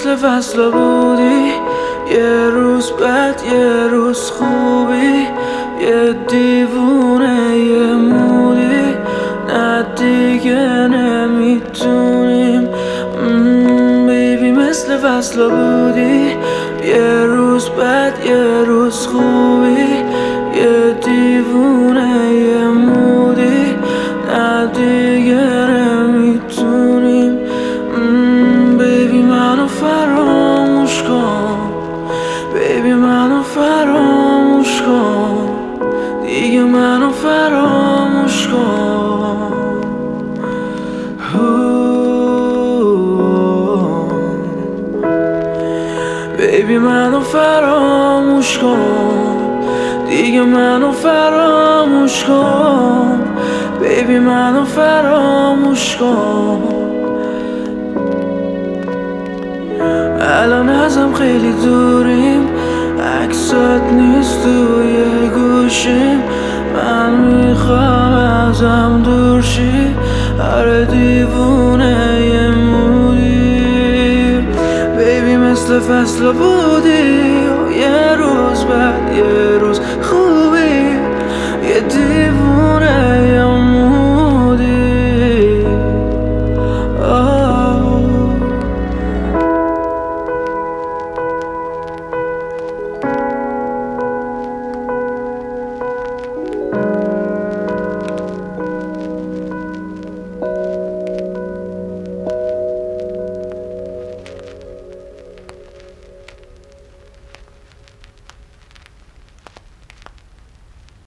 مثل فصل بودی، یه روز بد یه روز خوبی، یه دیوونه یه مودی، نه دیگه نمیتونیم. بیبی مثل فصل بودی، یه روز بد یه روز خوبی، یه دیوونه یه مودی، نه دیگه نمیتونیم. بیبی منو فراموش کن، بیبی منو فراموش کن، دیگه منو فراموش کن. بیبی منو فراموش کن، دیگه منو فراموش کن. بیبی منو فراموش کن. الان ازم خیلی دوریم، عکسات نیست توی گوشیم، من میخوام ازم دور شی. آره دیوونه یه مودی، بیبی مثل فصل بودی، یه روز بعد یه روز خوبی، یه دیوونه یه مودی.